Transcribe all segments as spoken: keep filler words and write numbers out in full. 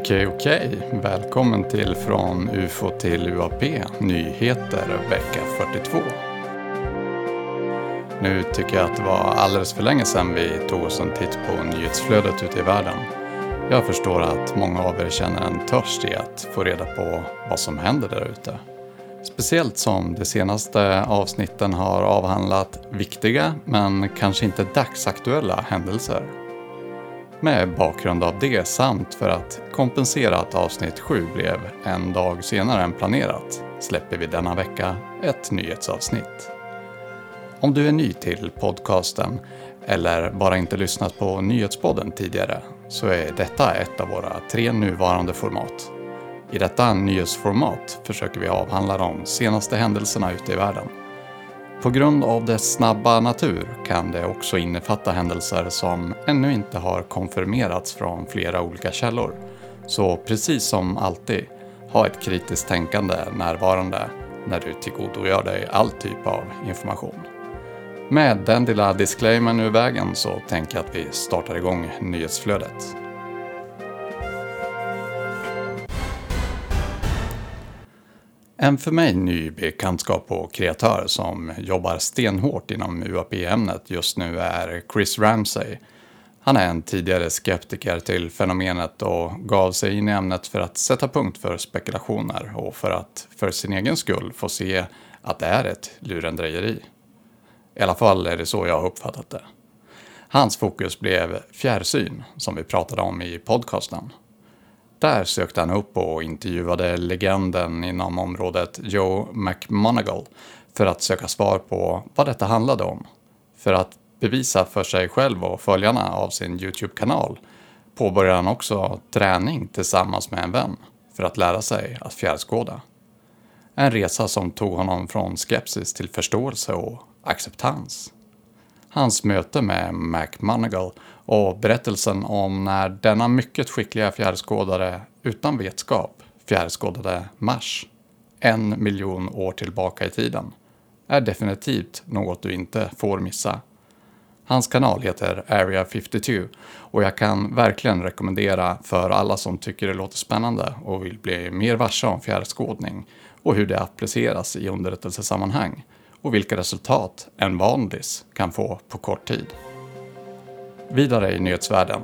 Okej, okej. Välkommen till Från U F O till U A P, nyheter vecka fyrtiotvå. Nu tycker jag att det var alldeles för länge sedan vi tog oss en titt på nyhetsflödet ute i världen. Jag förstår att många av er känner en törst i att få reda på vad som händer där ute. Speciellt som de senaste avsnitten har avhandlat viktiga men kanske inte dagsaktuella händelser. Med bakgrund av det samt för att kompensera att avsnitt sju blev en dag senare än planerat släpper vi denna vecka ett nyhetsavsnitt. Om du är ny till podcasten eller bara inte lyssnat på nyhetspodden tidigare så är detta ett av våra tre nuvarande format. I detta nyhetsformat försöker vi avhandla de senaste händelserna ute i världen. På grund av dess snabba natur kan det också innefatta händelser som ännu inte har konfirmerats från flera olika källor. Så precis som alltid, ha ett kritiskt tänkande närvarande när du tillgodogör dig all typ av information. Med den lilla disclaimern ur vägen så tänker jag att vi startar igång nyhetsflödet. En för mig ny bekantskap och kreatör som jobbar stenhårt inom U A P-ämnet just nu är Chris Ramsey. Han är en tidigare skeptiker till fenomenet och gav sig in i ämnet för att sätta punkt för spekulationer och för att för sin egen skull få se att det är ett lurendrejeri. I alla fall är det så jag har uppfattat det. Hans fokus blev fjärrsyn som vi pratade om i podcasten. Där sökte han upp och intervjuade legenden inom området Joe McMoneagle för att söka svar på vad detta handlade om. För att bevisa för sig själv och följarna av sin YouTube-kanal påbörjade han också träning tillsammans med en vän för att lära sig att fjärrskåda. En resa som tog honom från skepsis till förståelse och acceptans. Hans möte med McMoneagle och berättelsen om när denna mycket skickliga fjärrskådare utan vetskap fjärrskådade Mars en miljon år tillbaka i tiden är definitivt något du inte får missa. Hans kanal heter Area femtiotvå och jag kan verkligen rekommendera för alla som tycker det låter spännande och vill bli mer varse om fjärrskådning och hur det appliceras i underrättelsesammanhang och vilka resultat en vanlis kan få på kort tid. Vidare i nyhetsvärlden.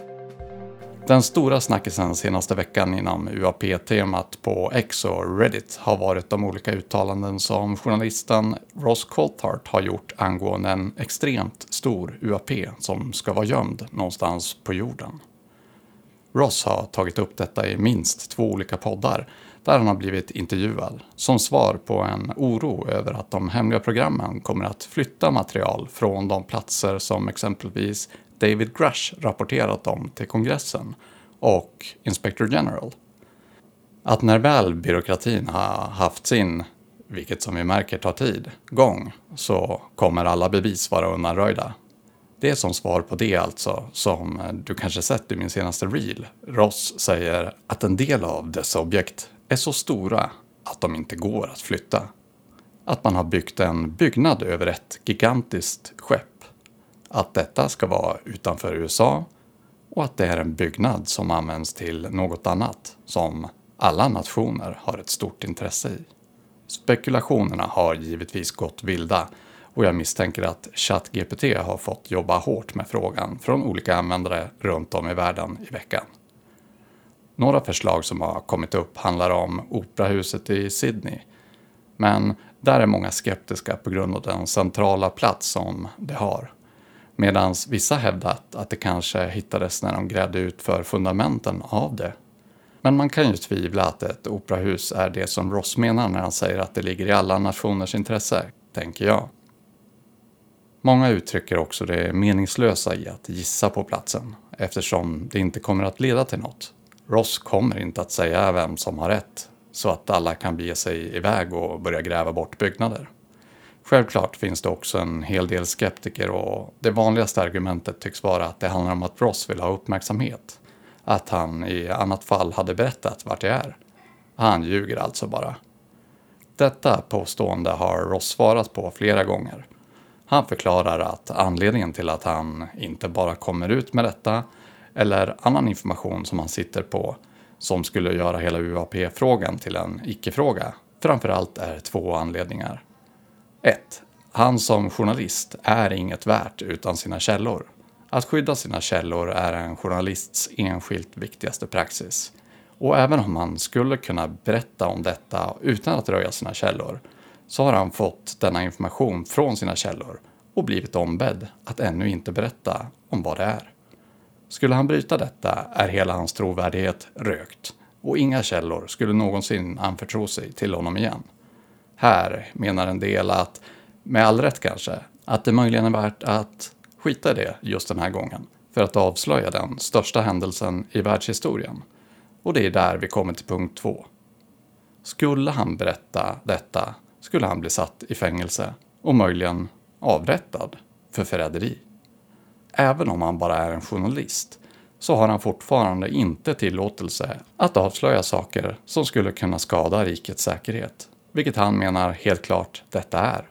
Den stora snackisen senaste veckan inom U A P-temat på X och Reddit har varit de olika uttalanden som journalisten Ross Coulthart har gjort angående en extremt stor U A P som ska vara gömd någonstans på jorden. Ross har tagit upp detta i minst två olika poddar där han har blivit intervjuad som svar på en oro över att de hemliga programmen kommer att flytta material från de platser som exempelvis David Grush rapporterat om till kongressen och Inspector General. Att när väl byråkratin har haft sin, vilket som vi märker tar tid, gång så kommer alla bevis vara undanröjda. Det är som svar på det alltså som du kanske sett i min senaste reel. Ross säger att en del av dessa objekt är så stora att de inte går att flytta. Att man har byggt en byggnad över ett gigantiskt skepp. Att detta ska vara utanför U S A och att det är en byggnad som används till något annat som alla nationer har ett stort intresse i. Spekulationerna har givetvis gått vilda och jag misstänker att ChatGPT har fått jobba hårt med frågan från olika användare runt om i världen i veckan. Några förslag som har kommit upp handlar om operahuset i Sydney. Men där är många skeptiska på grund av den centrala plats som det har. Medan vissa hävdat att det kanske hittades när de grävde ut för fundamenten av det. Men man kan ju tvivla att ett operahus är det som Ross menar när han säger att det ligger i alla nationers intresse, tänker jag. Många uttrycker också det meningslösa i att gissa på platsen eftersom det inte kommer att leda till något. Ross kommer inte att säga vem som har rätt så att alla kan bege sig iväg och börja gräva bort byggnader. Självklart finns det också en hel del skeptiker och det vanligaste argumentet tycks vara att det handlar om att Ross vill ha uppmärksamhet. Att han i annat fall hade berättat vart det är. Han ljuger alltså bara. Detta påstående har Ross svarat på flera gånger. Han förklarar att anledningen till att han inte bara kommer ut med detta eller annan information som han sitter på som skulle göra hela U A P-frågan till en icke-fråga, framförallt är två anledningar. ett. Han som journalist är inget värt utan sina källor. Att skydda sina källor är en journalists enskilt viktigaste praxis. Och även om han skulle kunna berätta om detta utan att röja sina källor, så har han fått denna information från sina källor och blivit ombedd att ännu inte berätta om vad det är. Skulle han bryta detta är hela hans trovärdighet rökt och inga källor skulle någonsin anförtro sig till honom igen. Här menar en del att, med all rätt kanske, att det möjligen är värt att skita i det just den här gången för att avslöja den största händelsen i världshistorien. Och det är där vi kommer till punkt två. Skulle han berätta detta skulle han bli satt i fängelse och möjligen avrättad för förräderi. Även om han bara är en journalist så har han fortfarande inte tillåtelse att avslöja saker som skulle kunna skada rikets säkerhet, vilket han menar helt klart detta är.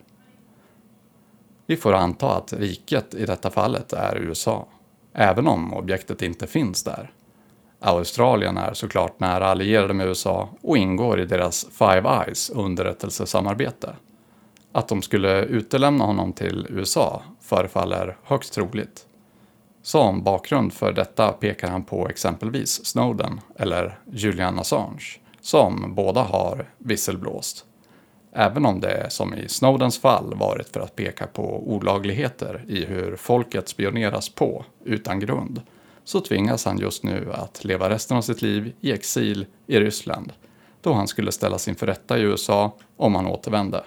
Vi får anta att riket i detta fallet är U S A, även om objektet inte finns där. Australien är såklart nära allierade med U S A och ingår i deras Five Eyes underrättelsesamarbete. Att de skulle utelämna honom till U S A förefaller högst troligt. Som bakgrund för detta pekar han på exempelvis Snowden eller Julian Assange, som båda har visselblåst. Även om det som i Snowdens fall varit för att peka på olagligheter i hur folket spioneras på utan grund, så tvingas han just nu att leva resten av sitt liv i exil i Ryssland, då han skulle ställas inför rätta i U S A om han återvände.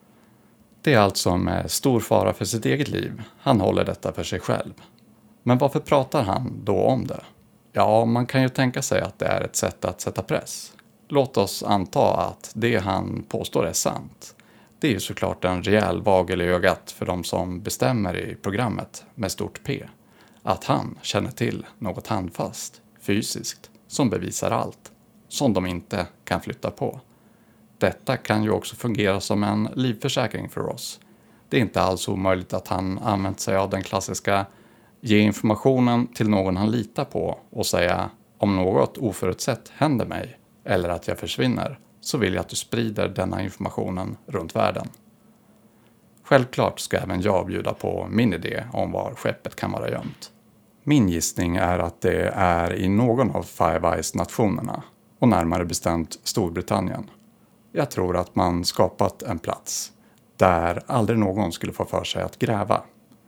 Det är alltså med stor fara för sitt eget liv han håller detta för sig själv. Men varför pratar han då om det? Ja, man kan ju tänka sig att det är ett sätt att sätta press. Låt oss anta att det han påstår är sant. Det är ju såklart en rejäl vagel i ögat för de som bestämmer i programmet med stort P. Att han känner till något handfast, fysiskt, som bevisar allt, som de inte kan flytta på. Detta kan ju också fungera som en livförsäkring för oss. Det är inte alls omöjligt att han använt sig av den klassiska ge informationen till någon han litar på och säga om något oförutsett händer mig eller att jag försvinner så vill jag att du sprider denna informationen runt världen. Självklart ska även jag bjuda på min idé om var skeppet kan vara gömt. Min gissning är att det är i någon av Five Eyes-nationerna och närmare bestämt Storbritannien. Jag tror att man skapat en plats där aldrig någon skulle få för sig att gräva.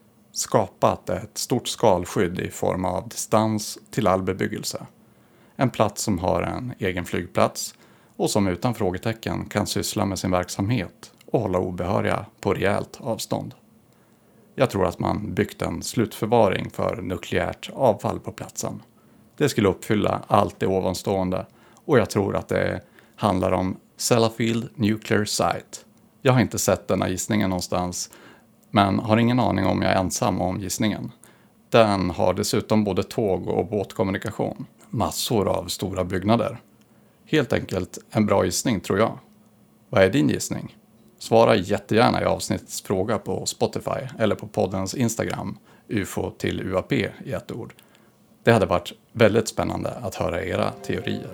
Skapat ett stort skalskydd i form av distans till all bebyggelse. En plats som har en egen flygplats och som utan frågetecken kan syssla med sin verksamhet och hålla obehöriga på rejält avstånd. Jag tror att man byggt en slutförvaring för nukleärt avfall på platsen. Det skulle uppfylla allt det ovanstående och jag tror att det handlar om Sellafield Nuclear Site. Jag har inte sett denna gissningen någonstans, men har ingen aning om jag är ensam om gissningen. Den har dessutom både tåg- och båtkommunikation. Massor av stora byggnader. Helt enkelt en bra gissning tror jag. Vad är din gissning? Svara jättegärna i avsnittets fråga på Spotify eller på poddens Instagram, U F O till U A P i ett ord. Det hade varit väldigt spännande att höra era teorier.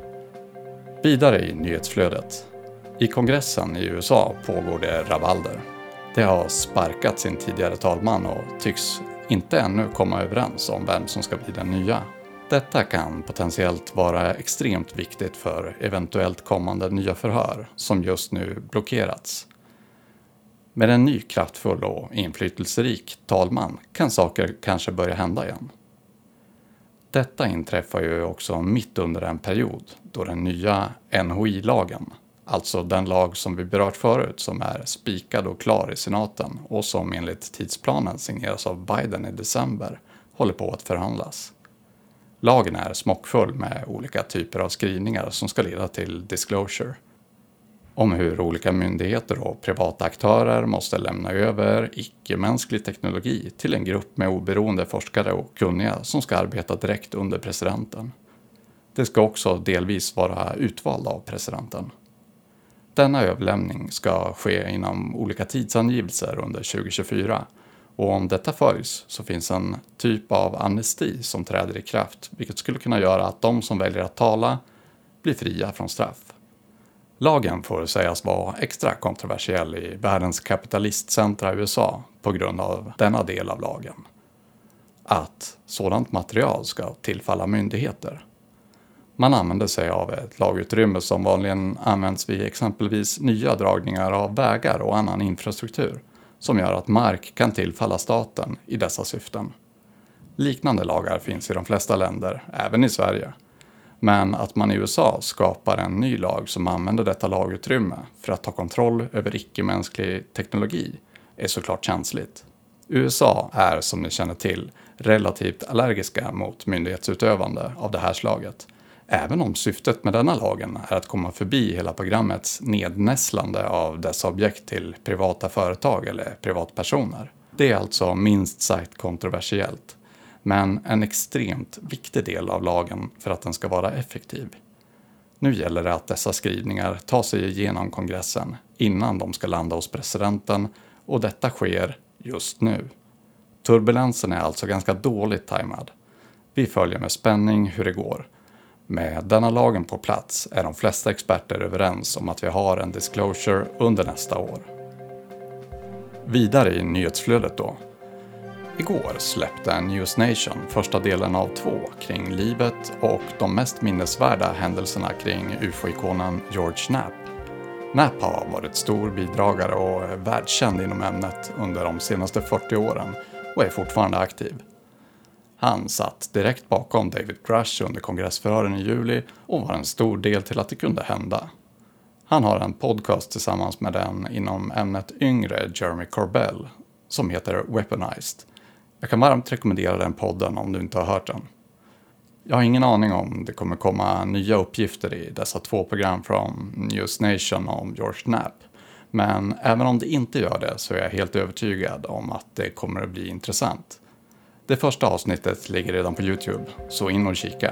Vidare i nyhetsflödet. I kongressen i U S A pågår det rabalder. Det har sparkat sin tidigare talman och tycks inte ännu komma överens om vem som ska bli den nya. Detta kan potentiellt vara extremt viktigt för eventuellt kommande nya förhör som just nu blockerats. Med en ny kraftfull och inflytelserik talman kan saker kanske börja hända igen. Detta inträffar ju också mitt under en period då den nya N H I-lagen, alltså den lag som vi berört förut som är spikad och klar i senaten och som enligt tidsplanen signeras av Biden i december, håller på att förhandlas. Lagen är smockfull med olika typer av skrivningar som ska leda till disclosure. Om hur olika myndigheter och privata aktörer måste lämna över icke-mänsklig teknologi till en grupp med oberoende forskare och kunniga som ska arbeta direkt under presidenten. Det ska också delvis vara utvald av presidenten. Denna överlämning ska ske inom olika tidsangivelser under tjugo tjugofyra Och om detta följs så finns en typ av amnesti som träder i kraft, vilket skulle kunna göra att de som väljer att tala blir fria från straff. Lagen får sägas vara extra kontroversiell i världens kapitalistcentra i U S A på grund av denna del av lagen. Att sådant material ska tillfalla myndigheter. Man använder sig av ett lagutrymme som vanligen används vid exempelvis nya dragningar av vägar och annan infrastruktur som gör att mark kan tillfalla staten i dessa syften. Liknande lagar finns i de flesta länder, även i Sverige. Men att man i U S A skapar en ny lag som använder detta lagutrymme för att ta kontroll över icke-mänsklig teknologi är såklart känsligt. U S A är, som ni känner till, relativt allergiska mot myndighetsutövande av det här slaget. Även om syftet med denna lagen är att komma förbi hela programmets nednässlande av dessa objekt till privata företag eller privatpersoner. Det är alltså minst sagt kontroversiellt, men en extremt viktig del av lagen för att den ska vara effektiv. Nu gäller det att dessa skrivningar tar sig igenom kongressen innan de ska landa hos presidenten, och detta sker just nu. Turbulensen är alltså ganska dåligt tajmad. Vi följer med spänning hur det går. Med denna lagen på plats är de flesta experter överens om att vi har en disclosure under nästa år. Vidare i nyhetsflödet då. Igår släppte News Nation första delen av två kring livet och de mest minnesvärda händelserna kring U F O-ikonen George Knapp. Knapp har varit stor bidragare och världskänd inom ämnet under de senaste fyrtio åren och är fortfarande aktiv. Han satt direkt bakom David Grush under kongressförhören i juli och var en stor del till att det kunde hända. Han har en podcast tillsammans med den inom ämnet yngre Jeremy Corbell som heter Weaponized. Jag kan varmt rekommendera den podden om du inte har hört den. Jag har ingen aning om det kommer komma nya uppgifter i dessa två program från News Nation om George Knapp. Men även om det inte gör det så är jag helt övertygad om att det kommer att bli intressant. Det första avsnittet ligger redan på YouTube, så in och kika.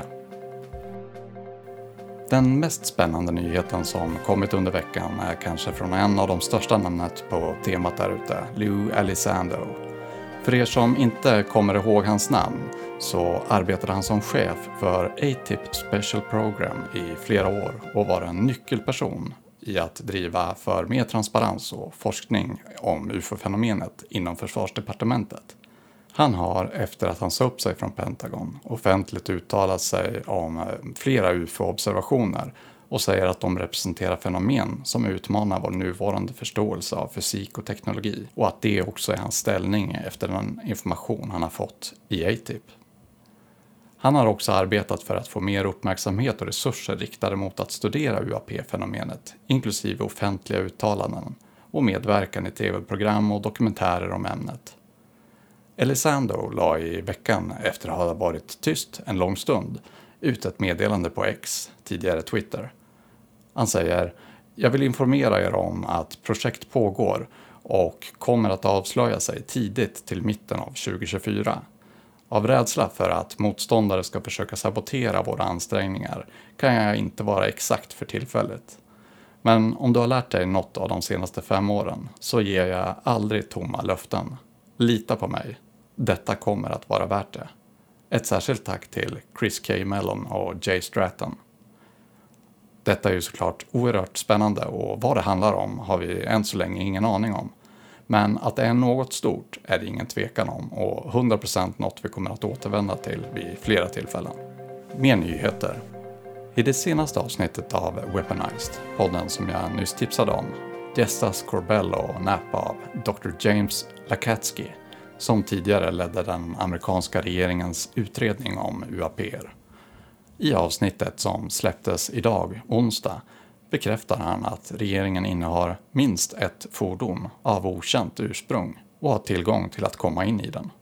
Den mest spännande nyheten som kommit under veckan är kanske från en av de största namnet på temat där ute, Lou Elizondo. För er som inte kommer ihåg hans namn så arbetade han som chef för A T I P Special Program i flera år och var en nyckelperson i att driva för mer transparens och forskning om U F O-fenomenet inom försvarsdepartementet. Han har, efter att han sa upp sig från Pentagon, offentligt uttalat sig om flera U F O-observationer och säger att de representerar fenomen som utmanar vår nuvarande förståelse av fysik och teknologi och att det också är hans ställning efter den information han har fått i A T I P. Han har också arbetat för att få mer uppmärksamhet och resurser riktade mot att studera U A P-fenomenet, inklusive offentliga uttalanden och medverkan i tv-program och dokumentärer om ämnet. Elizondo la i veckan, efter att ha varit tyst en lång stund, ut ett meddelande på X, tidigare Twitter. Han säger: "Jag vill informera er om att projekt pågår och kommer att avslöja sig tidigt till mitten av tjugo tjugofyra. Av rädsla för att motståndare ska försöka sabotera våra ansträngningar kan jag inte vara exakt för tillfället. Men om du har lärt dig något av de senaste fem åren så ger jag aldrig tomma löften. Lita på mig. Detta kommer att vara värt det." Ett särskilt tack till Chris K. Mellon och Jay Stratton. Detta är ju såklart oerhört spännande och vad det handlar om har vi än så länge ingen aning om. Men att det är något stort är det ingen tvekan om och hundra procent något vi kommer att återvända till vid flera tillfällen. Mer nyheter. I det senaste avsnittet av Weaponized, podden som jag nyss tipsade om, gästas Corbell och Knapp av doktor James Lacatski, som tidigare ledde den amerikanska regeringens utredning om U A P er. I avsnittet som släpptes idag, onsdag, bekräftar han att regeringen innehar minst ett fordon av okänt ursprung och har tillgång till att komma in i den.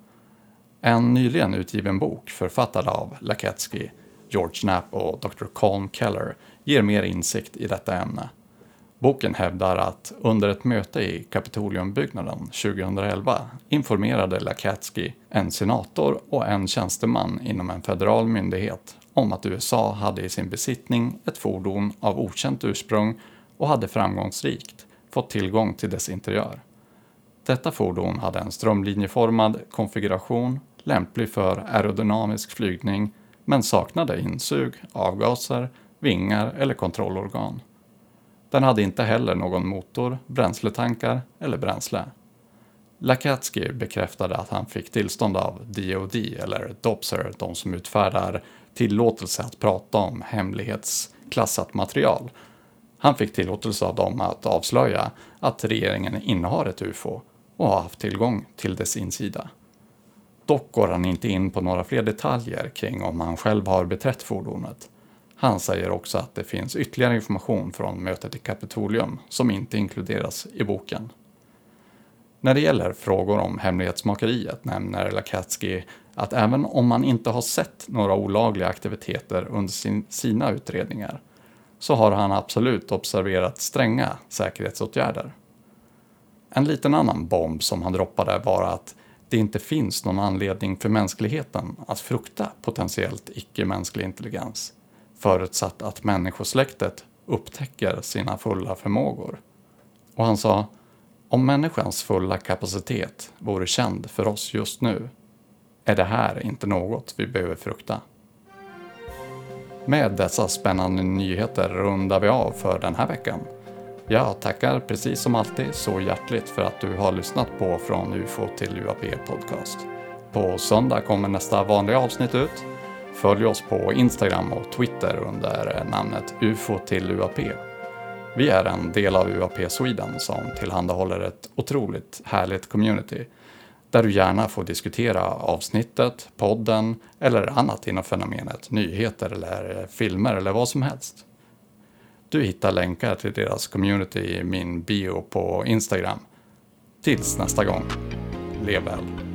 En nyligen utgiven bok författad av Lacatski, George Knapp och doktor Colm Keller ger mer insikt i detta ämne. Boken hävdar att under ett möte i Kapitoliumbyggnaden tjugohundraelva informerade Lacatski en senator och en tjänsteman inom en federal myndighet om att U S A hade i sin besittning ett fordon av okänt ursprung och hade framgångsrikt fått tillgång till dess interiör. Detta fordon hade en strömlinjeformad konfiguration, lämplig för aerodynamisk flygning, men saknade insug, avgaser, vingar eller kontrollorgan. Den hade inte heller någon motor, bränsletankar eller bränsle. Lakatsky bekräftade att han fick tillstånd av D O D eller Dopser, de som utfärdar tillåtelse att prata om hemlighetsklassat material. Han fick tillåtelse av dem att avslöja att regeringen innehar ett U F O och har haft tillgång till dess insida. Dock går han inte in på några fler detaljer kring om han själv har beträtt fordonet. Han säger också att det finns ytterligare information från mötet i Kapitolium som inte inkluderas i boken. När det gäller frågor om hemlighetsmakeriet nämner Lakatsky att även om man inte har sett några olagliga aktiviteter under sin, sina utredningar så har han absolut observerat stränga säkerhetsåtgärder. En liten annan bomb som han droppade var att det inte finns någon anledning för mänskligheten att frukta potentiellt icke-mänsklig intelligens, förutsatt att människosläktet upptäcker sina fulla förmågor. Och han sa, om människans fulla kapacitet vore känd för oss just nu, är det här inte något vi behöver frukta. Med dessa spännande nyheter rundar vi av för den här veckan. Jag tackar precis som alltid så hjärtligt för att du har lyssnat på Från U F O till U A P podcast. På söndag kommer nästa vanliga avsnitt ut. Följ oss på Instagram och Twitter under namnet U F O till U A P. Vi är en del av U A P Sweden som tillhandahåller ett otroligt härligt community där du gärna får diskutera avsnittet, podden eller annat inom fenomenet, nyheter eller filmer eller vad som helst. Du hittar länkar till deras community i min bio på Instagram. Tills nästa gång, lev väl!